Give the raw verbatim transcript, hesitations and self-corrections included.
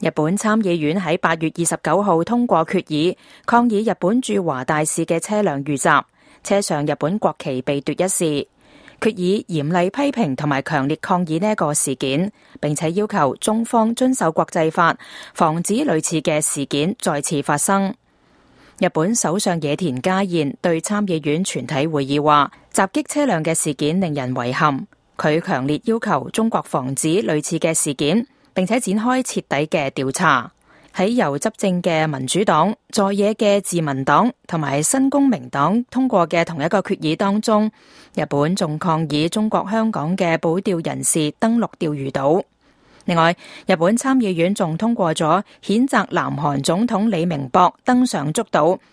日本參議院喺八月二十九號通過決議，抗議日本駐華大使嘅車輛遇襲，車上日本國旗被奪一事。決議嚴厲批評同埋強烈抗議呢一個事件，並且要求中方遵守國際法，防止類似嘅事件再次發生。日本首相野田佳彥對參議院全體會議話，襲擊車輛嘅事件令人遺憾，佢強烈要求中國防止類似嘅事件，並且展開徹底嘅調查。喺由執政嘅民主黨、在野嘅自民黨同埋新公明黨通過嘅同一個決議當中，日本仲抗議中國香港嘅保釣人士登陸釣魚島。另外，日本參議院仲通過咗譴責南韓總統李明博登上竹島，